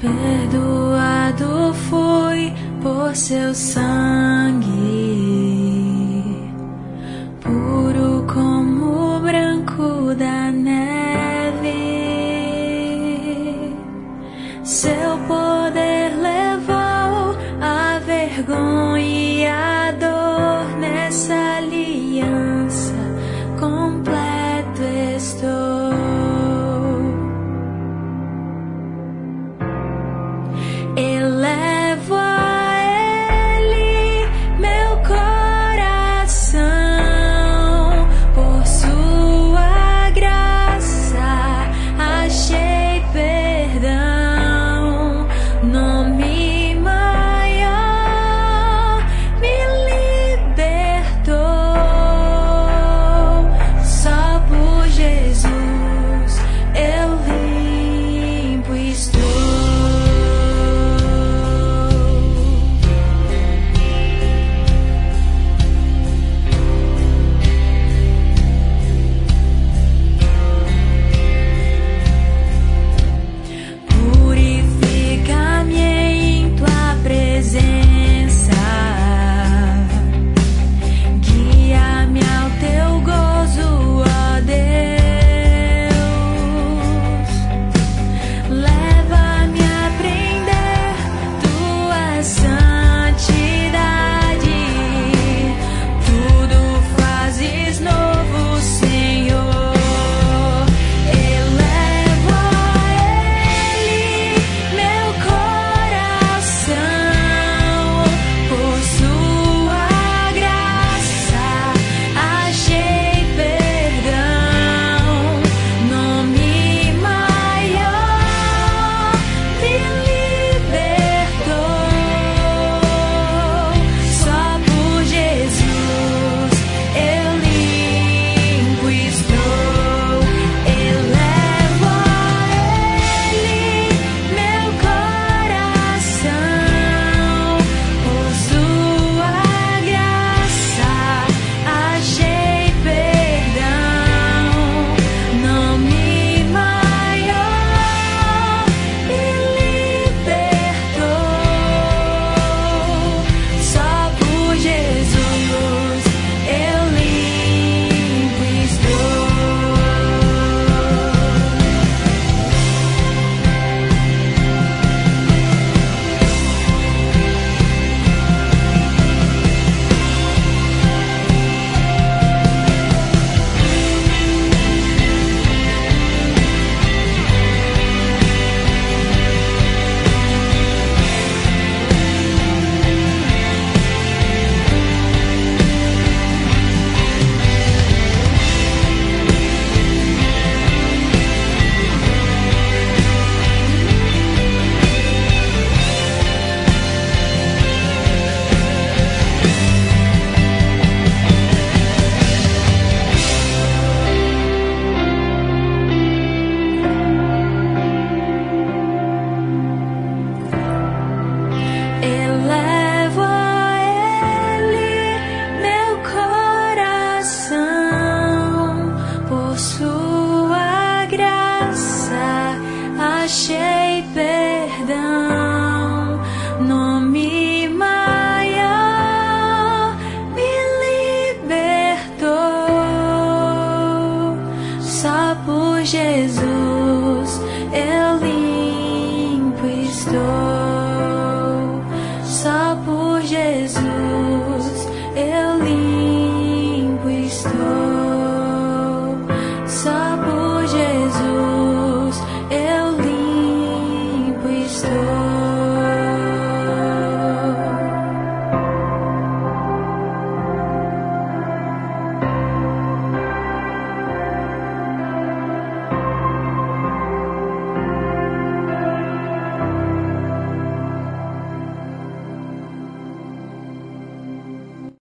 Perdoado fui por seu sangue, puro como o branco da neve. Seu poder levou a vergonha e a dor. Nessa aliança completo estou. Elevo a Ele meu coração, por sua graça achei perdão. Nome maior me libertou. Só por Jesus eu limpo estou. Purifica-me em tua presença, guia-me ao teu gozo, ó Deus. Leva-me a aprender tua santidade. Tudo fazes novo, Senhor. Elevo a Ele meu coração, por sua graça achei perdão. Nome maior me libertou. Só por Jesus eu limpo estou. Elevo a Ele meu coração, por sua graça achei perdão. Nome maior me libertou. Só por Jesus eu limpo estou. Elevo a Ele meu coração, por sua graça achei perdão. Nome maior me libertou. Só por Jesus eu limpo estou. Só por Jesus eu limpo estou. Só